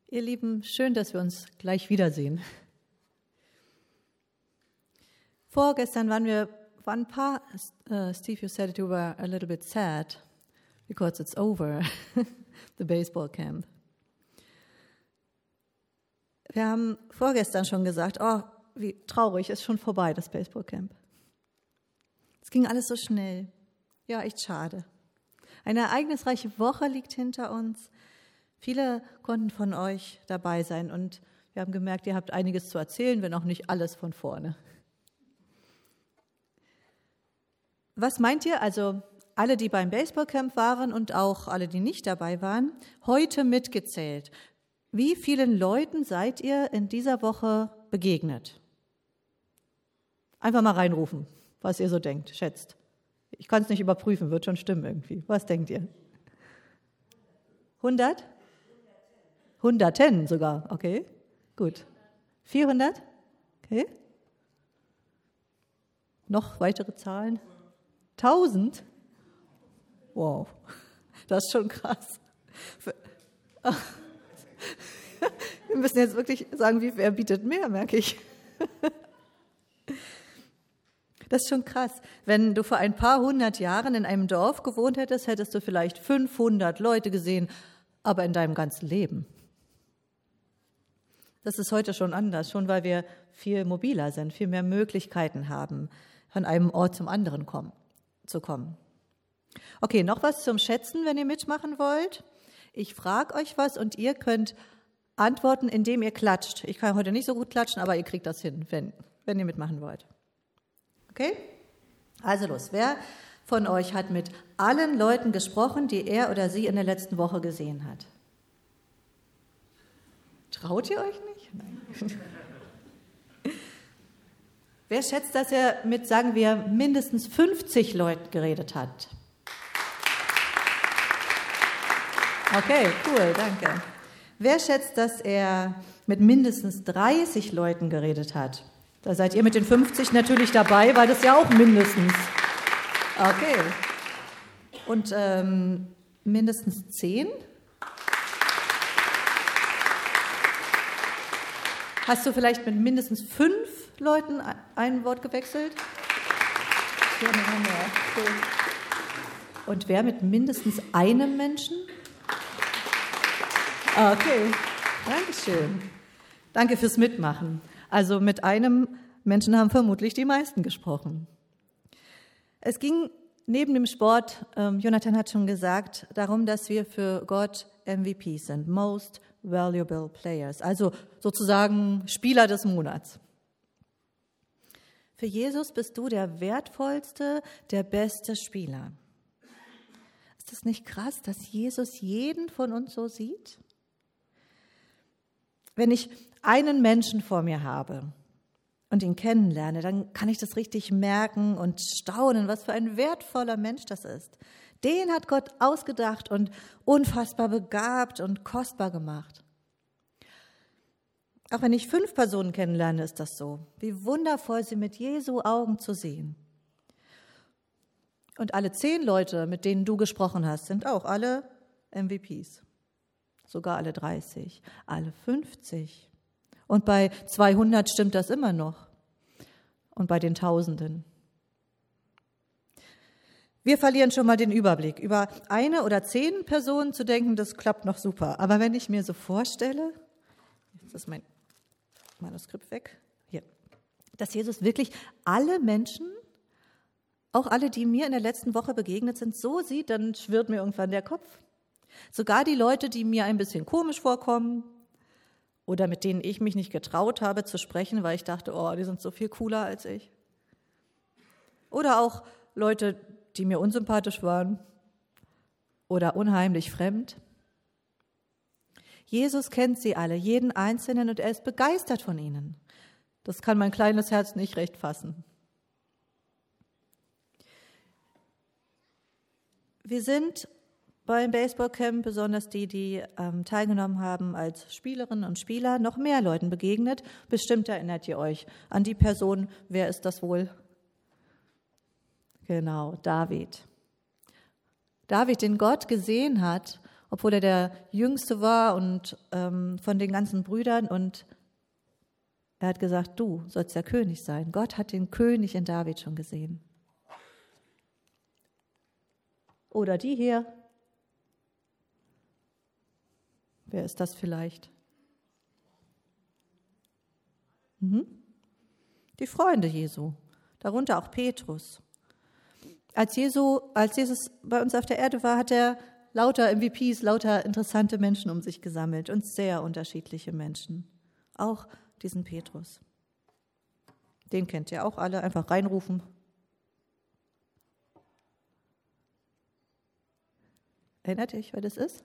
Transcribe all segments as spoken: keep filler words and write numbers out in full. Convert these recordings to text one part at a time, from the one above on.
Ihr Lieben, schön, dass wir uns gleich wiedersehen. Vorgestern waren wir, waren ein paar, uh, Steve, you said you were a little bit sad because it's over, the baseball camp. Wir haben vorgestern schon gesagt, oh, wie traurig, ist schon vorbei, das Baseball Camp. Es ging alles so schnell. Ja, echt schade. Eine ereignisreiche Woche liegt hinter uns. Viele konnten von euch dabei sein und wir haben gemerkt, ihr habt einiges zu erzählen, wenn auch nicht alles von vorne. Was meint ihr, also alle, die beim Baseballcamp waren und auch alle, die nicht dabei waren, heute mitgezählt? Wie vielen Leuten seid ihr in dieser Woche begegnet? Einfach mal reinrufen, was ihr so denkt, schätzt. Ich kann es nicht überprüfen, wird schon stimmen irgendwie. Was denkt ihr? hundert? Hunderten sogar, okay, gut. vierhundert? Okay. Noch weitere Zahlen? tausend? Wow, das ist schon krass. Wir müssen jetzt wirklich sagen, wie, wer bietet mehr, merke ich. Das ist schon krass. Wenn du vor ein paar hundert Jahren in einem Dorf gewohnt hättest, hättest du vielleicht fünfhundert Leute gesehen, aber in deinem ganzen Leben. Das ist heute schon anders, schon weil wir viel mobiler sind, viel mehr Möglichkeiten haben, von einem Ort zum anderen kommen, zu kommen. Okay, noch was zum Schätzen, wenn ihr mitmachen wollt. Ich frage euch was und ihr könnt antworten, indem ihr klatscht. Ich kann heute nicht so gut klatschen, aber ihr kriegt das hin, wenn, wenn ihr mitmachen wollt. Okay? Also los, wer von euch hat mit allen Leuten gesprochen, die er oder sie in der letzten Woche gesehen hat? Traut ihr euch nicht? Nein. Wer schätzt, dass er mit, sagen wir, mindestens fünfzig Leuten geredet hat? Okay, cool, danke. Wer schätzt, dass er mit mindestens dreißig Leuten geredet hat? Da seid ihr mit den fünfzig natürlich dabei, weil das ja auch mindestens. Okay. Und ähm, mindestens zehn? Hast du vielleicht mit mindestens fünf Leuten ein Wort gewechselt? Und wer mit mindestens einem Menschen? Okay, danke schön. Danke fürs Mitmachen. Also mit einem Menschen haben vermutlich die meisten gesprochen. Es ging neben dem Sport, ähm, Jonathan hat schon gesagt, darum, dass wir für Gott M V Ps sind, Most Valuable Players, also sozusagen Spieler des Monats. Für Jesus bist du der wertvollste, der beste Spieler. Ist das nicht krass, dass Jesus jeden von uns so sieht? Wenn ich einen Menschen vor mir habe und ihn kennenlerne, dann kann ich das richtig merken und staunen, was für ein wertvoller Mensch das ist. Den hat Gott ausgedacht und unfassbar begabt und kostbar gemacht. Auch wenn ich fünf Personen kennenlerne, ist das so. Wie wundervoll sie mit Jesu Augen zu sehen. Und alle zehn Leute, mit denen du gesprochen hast, sind auch alle M V Ps. Sogar alle dreißig, alle fünfzig. Und bei zweihundert stimmt das immer noch. Und bei den Tausenden. Wir verlieren schon mal den Überblick. Über eine oder zehn Personen zu denken, das klappt noch super. Aber wenn ich mir so vorstelle, jetzt ist mein Manuskript weg, hier, dass Jesus wirklich alle Menschen, auch alle, die mir in der letzten Woche begegnet sind, so sieht, dann schwirrt mir irgendwann der Kopf. Sogar die Leute, die mir ein bisschen komisch vorkommen oder mit denen ich mich nicht getraut habe zu sprechen, weil ich dachte, oh, die sind so viel cooler als ich. Oder auch Leute, die mir unsympathisch waren oder unheimlich fremd. Jesus kennt sie alle, jeden Einzelnen, und er ist begeistert von ihnen. Das kann mein kleines Herz nicht recht fassen. Wir sind beim Baseballcamp, besonders die, die ähm, teilgenommen haben als Spielerinnen und Spieler, noch mehr Leuten begegnet. Bestimmt erinnert ihr euch an die Person. Wer ist das wohl? Genau, David. David, den Gott gesehen hat obwohl er der Jüngste war und ähm, von den ganzen Brüdern. Und er hat gesagt, du sollst der König sein. Gott hat den König in David schon gesehen. Oder die hier. Wer ist das vielleicht? Mhm. Die Freunde Jesu, darunter auch Petrus. Als, Jesu, als Jesus bei uns auf der Erde war, hat er lauter M V Ps, lauter interessante Menschen um sich gesammelt und sehr unterschiedliche Menschen. Auch diesen Petrus. Den kennt ihr auch alle, einfach reinrufen. Erinnert ihr euch, wer das ist?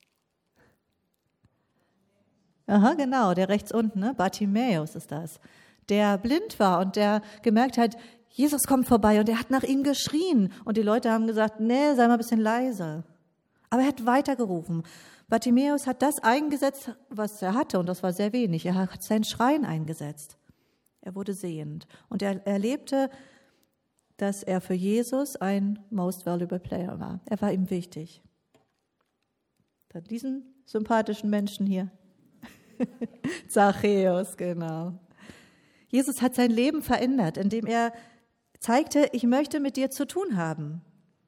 Aha, genau, der rechts unten, ne? Bartimäus ist das. Der blind war und der gemerkt hat, Jesus kommt vorbei und er hat nach ihm geschrien. Und die Leute haben gesagt, nee, sei mal ein bisschen leiser. Aber er hat weitergerufen. Bartimäus hat das eingesetzt, was er hatte, und das war sehr wenig. Er hat sein Schreien eingesetzt. Er wurde sehend. Und er erlebte, dass er für Jesus ein most valuable player war. Er war ihm wichtig. Dann diesen sympathischen Menschen hier. Zachäus, genau. Jesus hat sein Leben verändert, indem er zeigte, ich möchte mit dir zu tun haben.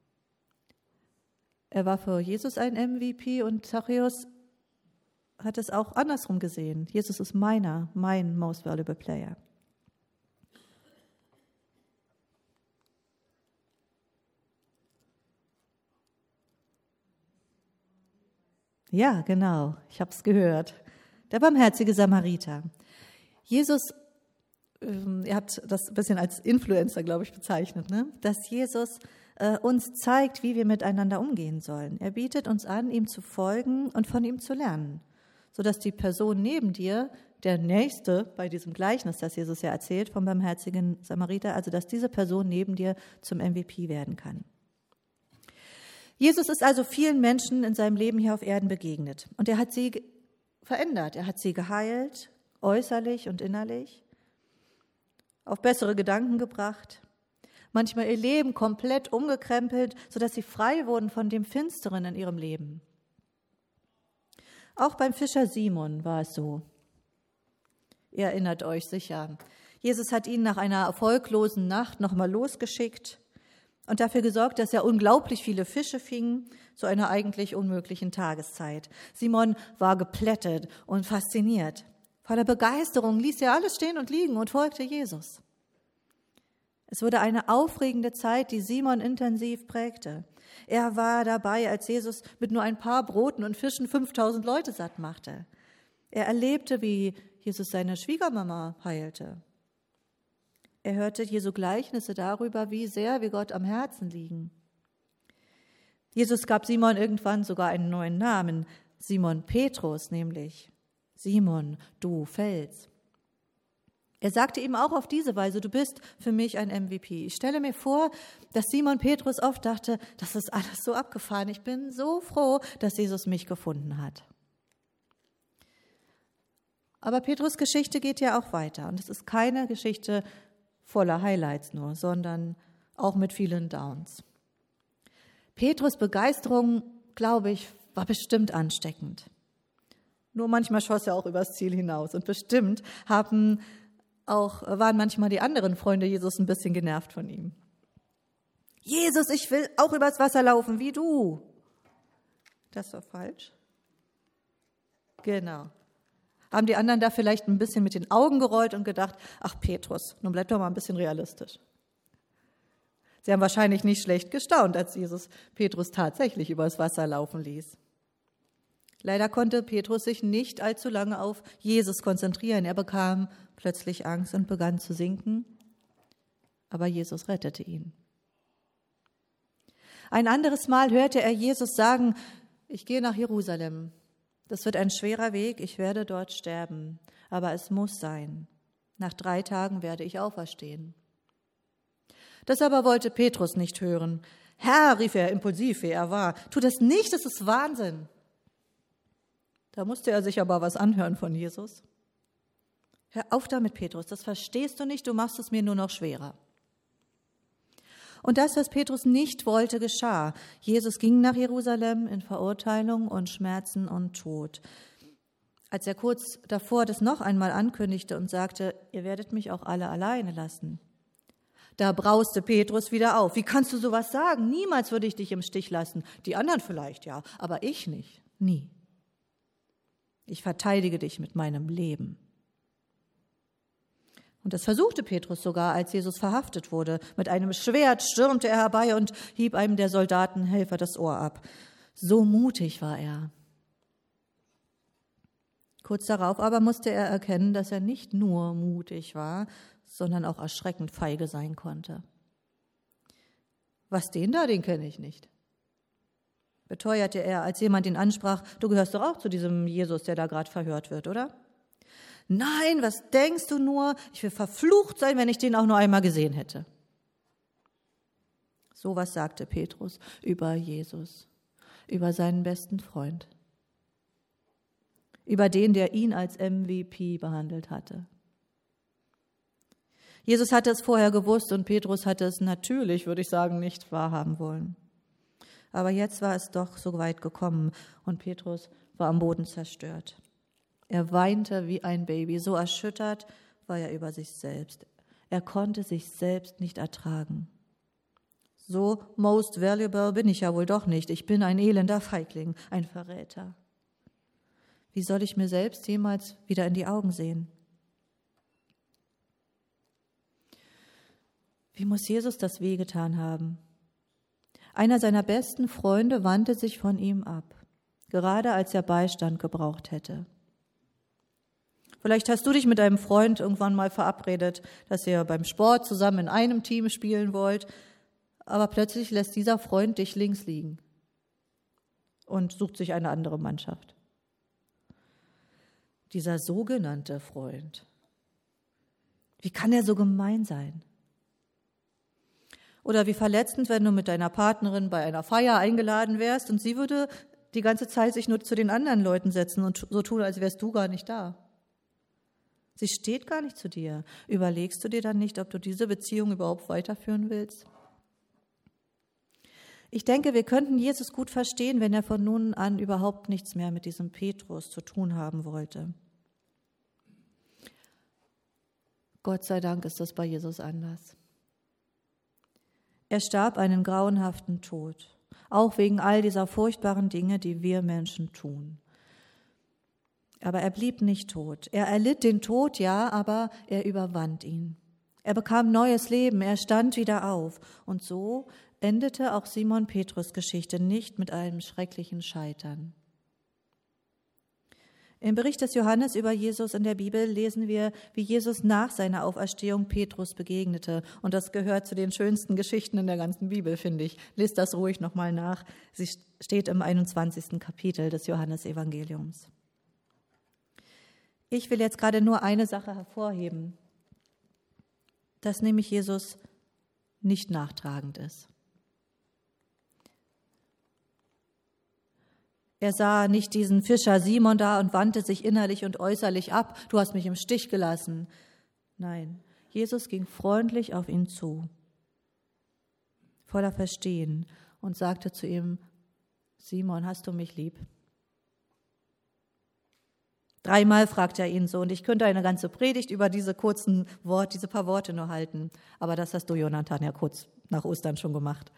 Er war für Jesus ein M V P und Zachäus hat es auch andersrum gesehen. Jesus ist meiner, mein most valuable player. Ja, genau, ich habe es gehört. Der barmherzige Samariter. Jesus, ähm, ihr habt das ein bisschen als Influencer, glaube ich, bezeichnet, ne? Dass Jesus äh, uns zeigt, wie wir miteinander umgehen sollen. Er bietet uns an, ihm zu folgen und von ihm zu lernen, sodass die Person neben dir, der Nächste bei diesem Gleichnis, das Jesus ja erzählt vom barmherzigen Samariter, also dass diese Person neben dir zum M V P werden kann. Jesus ist also vielen Menschen in seinem Leben hier auf Erden begegnet und er hat sie verändert. Er hat sie geheilt, äußerlich und innerlich, auf bessere Gedanken gebracht, manchmal ihr Leben komplett umgekrempelt, sodass sie frei wurden von dem Finsteren in ihrem Leben. Auch beim Fischer Simon war es so. Ihr erinnert euch sicher. Jesus hat ihn nach einer erfolglosen Nacht nochmal losgeschickt und dafür gesorgt, dass er unglaublich viele Fische fing, zu einer eigentlich unmöglichen Tageszeit. Simon war geplättet und fasziniert. Voller Begeisterung ließ er alles stehen und liegen und folgte Jesus. Es wurde eine aufregende Zeit, die Simon intensiv prägte. Er war dabei, als Jesus mit nur ein paar Broten und Fischen fünftausend Leute satt machte. Er erlebte, wie Jesus seine Schwiegermama heilte. Er hörte Jesu Gleichnisse darüber, wie sehr wir Gott am Herzen liegen. Jesus gab Simon irgendwann sogar einen neuen Namen, Simon Petrus nämlich. Simon, du Fels. Er sagte ihm auch auf diese Weise, du bist für mich ein M V P. Ich stelle mir vor, dass Simon Petrus oft dachte, das ist alles so abgefahren. Ich bin so froh, dass Jesus mich gefunden hat. Aber Petrus' Geschichte geht ja auch weiter. Und es ist keine Geschichte voller Highlights nur, sondern auch mit vielen Downs. Petrus' Begeisterung, glaube ich, war bestimmt ansteckend. Nur manchmal schoss er auch übers Ziel hinaus. Und bestimmt haben auch, waren manchmal die anderen Freunde Jesus ein bisschen genervt von ihm. Jesus, ich will auch übers Wasser laufen, wie du. Das war falsch. Genau. Haben die anderen da vielleicht ein bisschen mit den Augen gerollt und gedacht, ach Petrus, nun bleib doch mal ein bisschen realistisch. Sie haben wahrscheinlich nicht schlecht gestaunt, als Jesus Petrus tatsächlich übers Wasser laufen ließ. Leider konnte Petrus sich nicht allzu lange auf Jesus konzentrieren. Er bekam plötzlich Angst und begann zu sinken, aber Jesus rettete ihn. Ein anderes Mal hörte er Jesus sagen, ich gehe nach Jerusalem. Das wird ein schwerer Weg, ich werde dort sterben, aber es muss sein. Nach drei Tagen werde ich auferstehen. Das aber wollte Petrus nicht hören. Herr, rief er impulsiv, wie er war, tu das nicht, das ist Wahnsinn. Da musste er sich aber was anhören von Jesus. Hör auf damit, Petrus, das verstehst du nicht, du machst es mir nur noch schwerer. Und das, was Petrus nicht wollte, geschah. Jesus ging nach Jerusalem in Verurteilung und Schmerzen und Tod. Als er kurz davor das noch einmal ankündigte und sagte, ihr werdet mich auch alle alleine lassen, da brauste Petrus wieder auf. Wie kannst du sowas sagen? Niemals würde ich dich im Stich lassen. Die anderen vielleicht, ja, aber ich nicht. Nie. Ich verteidige dich mit meinem Leben. Und das versuchte Petrus sogar, als Jesus verhaftet wurde. Mit einem Schwert stürmte er herbei und hieb einem der Soldatenhelfer das Ohr ab. So mutig war er. Kurz darauf aber musste er erkennen, dass er nicht nur mutig war, sondern auch erschreckend feige sein konnte. Was den da, den kenne ich nicht, beteuerte er, als jemand ihn ansprach. Du gehörst doch auch zu diesem Jesus, der da gerade verhört wird, oder? Nein, was denkst du nur? Ich will verflucht sein, wenn ich den auch nur einmal gesehen hätte. So was sagte Petrus über Jesus, über seinen besten Freund, über den, der ihn als M V P behandelt hatte. Jesus hatte es vorher gewusst und Petrus hatte es natürlich, würde ich sagen, nicht wahrhaben wollen. Aber jetzt war es doch so weit gekommen und Petrus war am Boden zerstört. Er weinte wie ein Baby, so erschüttert war er über sich selbst. Er konnte sich selbst nicht ertragen. So most valuable bin ich ja wohl doch nicht. Ich bin ein elender Feigling, ein Verräter. Wie soll ich mir selbst jemals wieder in die Augen sehen? Wie muss Jesus das wehgetan haben? Einer seiner besten Freunde wandte sich von ihm ab, gerade als er Beistand gebraucht hätte. Vielleicht hast du dich mit einem Freund irgendwann mal verabredet, dass ihr beim Sport zusammen in einem Team spielen wollt, aber plötzlich lässt dieser Freund dich links liegen und sucht sich eine andere Mannschaft. Dieser sogenannte Freund, wie kann er so gemein sein? Oder wie verletzend, wenn du mit deiner Partnerin bei einer Feier eingeladen wärst und sie würde die ganze Zeit sich nur zu den anderen Leuten setzen und so tun, als wärst du gar nicht da. Sie steht gar nicht zu dir. Überlegst du dir dann nicht, ob du diese Beziehung überhaupt weiterführen willst? Ich denke, wir könnten Jesus gut verstehen, wenn er von nun an überhaupt nichts mehr mit diesem Petrus zu tun haben wollte. Gott sei Dank ist das bei Jesus anders. Er starb einen grauenhaften Tod, auch wegen all dieser furchtbaren Dinge, die wir Menschen tun. Aber er blieb nicht tot. Er erlitt den Tod, ja, aber er überwand ihn. Er bekam neues Leben, er stand wieder auf. Und so endete auch Simon Petrus' Geschichte nicht mit einem schrecklichen Scheitern. Im Bericht des Johannes über Jesus in der Bibel lesen wir, wie Jesus nach seiner Auferstehung Petrus begegnete. Und das gehört zu den schönsten Geschichten in der ganzen Bibel, finde ich. Lest das ruhig nochmal nach. Sie steht im einundzwanzigsten Kapitel des Johannesevangeliums. Ich will jetzt gerade nur eine Sache hervorheben, dass nämlich Jesus nicht nachtragend ist. Er sah nicht diesen Fischer Simon da und wandte sich innerlich und äußerlich ab. Du hast mich im Stich gelassen. Nein, Jesus ging freundlich auf ihn zu, voller Verstehen und sagte zu ihm, Simon, hast du mich lieb? Dreimal fragte er ihn so und ich könnte eine ganze Predigt über diese kurzen Worte, diese paar Worte nur halten. Aber das hast du, Jonathan, ja kurz nach Ostern schon gemacht.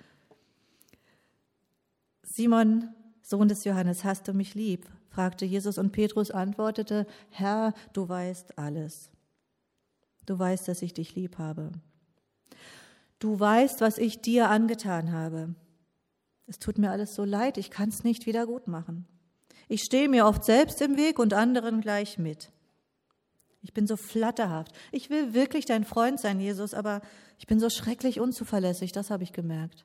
Simon, Sohn des Johannes, hast du mich lieb? Fragte Jesus und Petrus antwortete, Herr, du weißt alles. Du weißt, dass ich dich lieb habe. Du weißt, was ich dir angetan habe. Es tut mir alles so leid, ich kann es nicht wieder gut machen. Ich stehe mir oft selbst im Weg und anderen gleich mit. Ich bin so flatterhaft. Ich will wirklich dein Freund sein, Jesus, aber ich bin so schrecklich unzuverlässig, das habe ich gemerkt.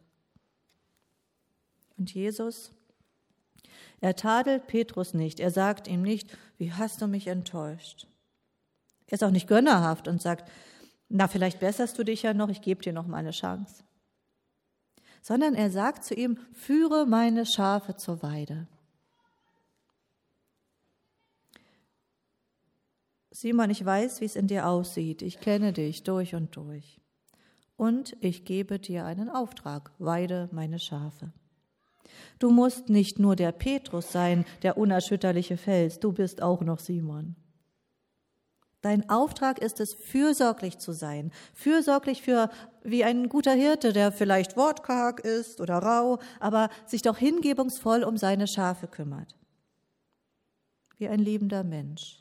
Und Jesus, er tadelt Petrus nicht. Er sagt ihm nicht, wie hast du mich enttäuscht? Er ist auch nicht gönnerhaft und sagt, na, vielleicht besserst du dich ja noch, ich gebe dir noch mal eine Chance. Sondern er sagt zu ihm, führe meine Schafe zur Weide. Simon, ich weiß, wie es in dir aussieht. Ich kenne dich durch und durch. Und ich gebe dir einen Auftrag, weide meine Schafe. Du musst nicht nur der Petrus sein, der unerschütterliche Fels, du bist auch noch Simon. Dein Auftrag ist es, fürsorglich zu sein, fürsorglich für wie ein guter Hirte, der vielleicht wortkarg ist oder rau, aber sich doch hingebungsvoll um seine Schafe kümmert. Wie ein liebender Mensch.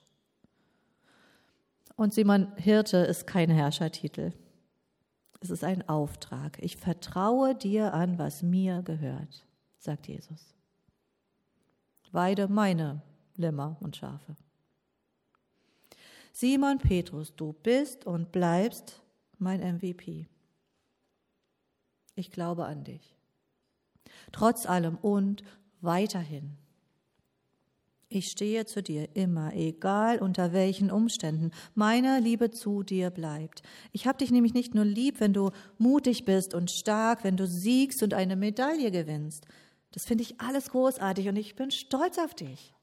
Und Simon, Hirte ist kein Herrschertitel. Es ist ein Auftrag. Ich vertraue dir an, was mir gehört, sagt Jesus. Weide meine Lämmer und Schafe. Simon Petrus, du bist und bleibst mein M V P. Ich glaube an dich. Trotz allem und weiterhin. Ich stehe zu dir immer, egal unter welchen Umständen. Meine Liebe zu dir bleibt. Ich habe dich nämlich nicht nur lieb, wenn du mutig bist und stark, wenn du siegst und eine Medaille gewinnst. Das finde ich alles großartig und ich bin stolz auf dich.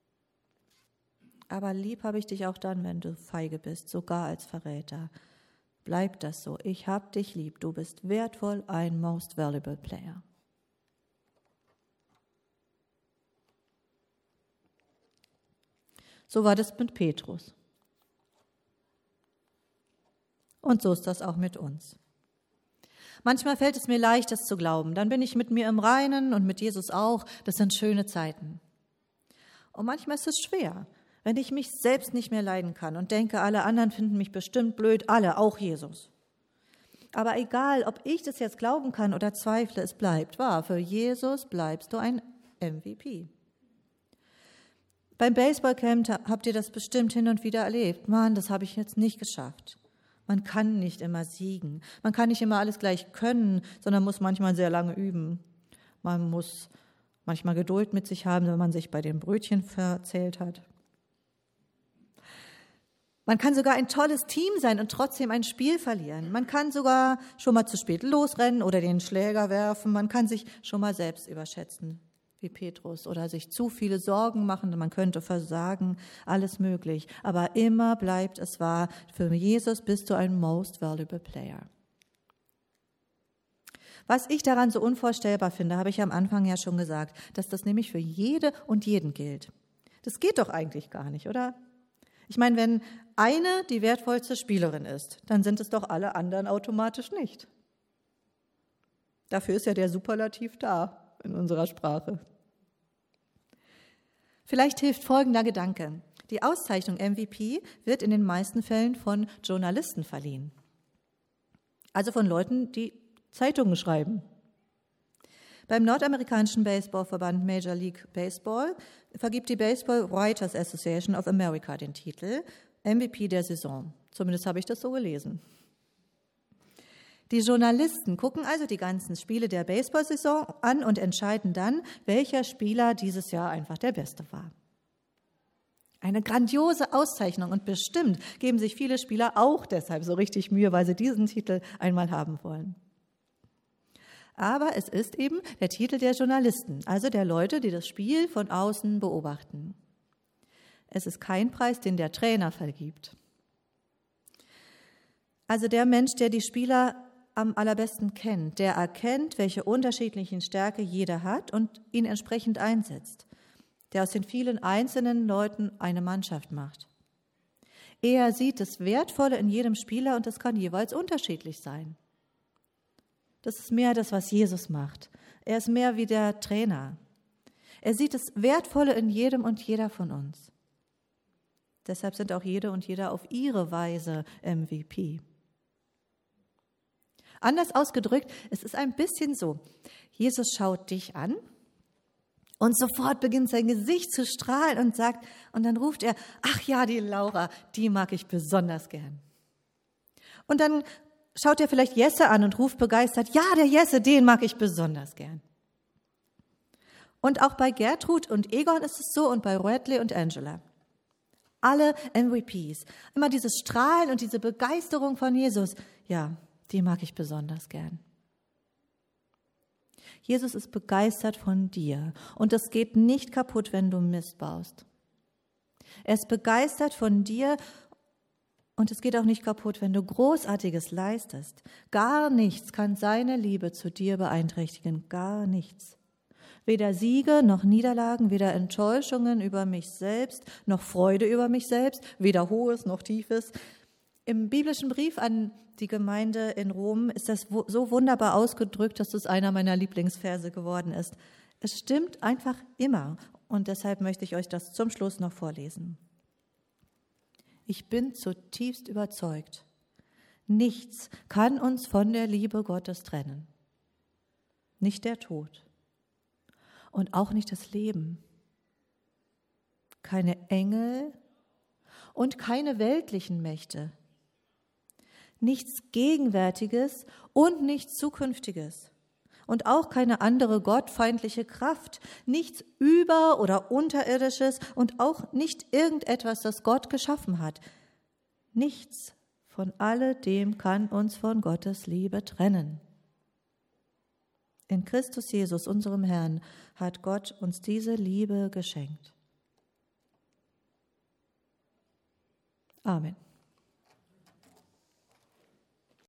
Aber lieb habe ich dich auch dann, wenn du feige bist, sogar als Verräter. Bleib das so. Ich habe dich lieb. Du bist wertvoll, ein most valuable player. So war das mit Petrus. Und so ist das auch mit uns. Manchmal fällt es mir leicht, das zu glauben. Dann bin ich mit mir im Reinen und mit Jesus auch. Das sind schöne Zeiten. Und manchmal ist es schwer, wenn ich mich selbst nicht mehr leiden kann und denke, alle anderen finden mich bestimmt blöd, alle, auch Jesus. Aber egal, ob ich das jetzt glauben kann oder zweifle, es bleibt wahr. Für Jesus bleibst du ein M V P. Beim Baseballcamp habt ihr das bestimmt hin und wieder erlebt. Mann, das habe ich jetzt nicht geschafft. Man kann nicht immer siegen. Man kann nicht immer alles gleich können, sondern muss manchmal sehr lange üben. Man muss manchmal Geduld mit sich haben, wenn man sich bei den Brötchen verzählt hat. Man kann sogar ein tolles Team sein und trotzdem ein Spiel verlieren. Man kann sogar schon mal zu spät losrennen oder den Schläger werfen. Man kann sich schon mal selbst überschätzen, wie Petrus, oder sich zu viele Sorgen machen. Man könnte versagen, alles möglich. Aber immer bleibt es wahr, für Jesus bist du ein most valuable player. Was ich daran so unvorstellbar finde, habe ich am Anfang ja schon gesagt, dass das nämlich für jede und jeden gilt. Das geht doch eigentlich gar nicht, oder? Ich meine, wenn eine die wertvollste Spielerin ist, dann sind es doch alle anderen automatisch nicht. Dafür ist ja der Superlativ da in unserer Sprache. Vielleicht hilft folgender Gedanke. Die Auszeichnung M V P wird in den meisten Fällen von Journalisten verliehen. Also von Leuten, die Zeitungen schreiben. Beim nordamerikanischen Baseballverband Major League Baseball vergibt die Baseball Writers Association of America den Titel M V P der Saison. Zumindest habe ich das so gelesen. Die Journalisten gucken also die ganzen Spiele der Baseball-Saison an und entscheiden dann, welcher Spieler dieses Jahr einfach der Beste war. Eine grandiose Auszeichnung und bestimmt geben sich viele Spieler auch deshalb so richtig Mühe, weil sie diesen Titel einmal haben wollen. Aber es ist eben der Titel der Journalisten, also der Leute, die das Spiel von außen beobachten. Es ist kein Preis, den der Trainer vergibt. Also der Mensch, der die Spieler am allerbesten kennt, der erkennt, welche unterschiedlichen Stärke jeder hat und ihn entsprechend einsetzt, der aus den vielen einzelnen Leuten eine Mannschaft macht. Er sieht das Wertvolle in jedem Spieler und das kann jeweils unterschiedlich sein. Das ist mehr das, was Jesus macht. Er ist mehr wie der Trainer. Er sieht das Wertvolle in jedem und jeder von uns. Deshalb sind auch jede und jeder auf ihre Weise M V P. Anders ausgedrückt, es ist ein bisschen so, Jesus schaut dich an und sofort beginnt sein Gesicht zu strahlen und sagt, und dann ruft er, ach ja, die Laura, die mag ich besonders gern. Und dann schaut er vielleicht Jesse an und ruft begeistert, ja, der Jesse, den mag ich besonders gern. Und auch bei Gertrud und Egon ist es so und bei Radley und Angela. Alle M V Ps, immer dieses Strahlen und diese Begeisterung von Jesus, ja, die mag ich besonders gern. Jesus ist begeistert von dir und das geht nicht kaputt, wenn du Mist baust. Er ist begeistert von dir Und es geht auch nicht kaputt, wenn du Großartiges leistest. Gar nichts kann seine Liebe zu dir beeinträchtigen. Gar nichts. Weder Siege noch Niederlagen, weder Enttäuschungen über mich selbst, noch Freude über mich selbst, weder Hohes noch Tiefes. Im biblischen Brief an die Gemeinde in Rom ist das so wunderbar ausgedrückt, dass es einer meiner Lieblingsverse geworden ist. Es stimmt einfach immer und deshalb möchte ich euch das zum Schluss noch vorlesen. Ich bin zutiefst überzeugt, nichts kann uns von der Liebe Gottes trennen. Nicht der Tod und auch nicht das Leben. Keine Engel und keine weltlichen Mächte. Nichts Gegenwärtiges und nichts Zukünftiges. Und auch keine andere gottfeindliche Kraft, nichts Über- oder Unterirdisches und auch nicht irgendetwas, das Gott geschaffen hat. Nichts von alledem kann uns von Gottes Liebe trennen. In Christus Jesus, unserem Herrn, hat Gott uns diese Liebe geschenkt. Amen.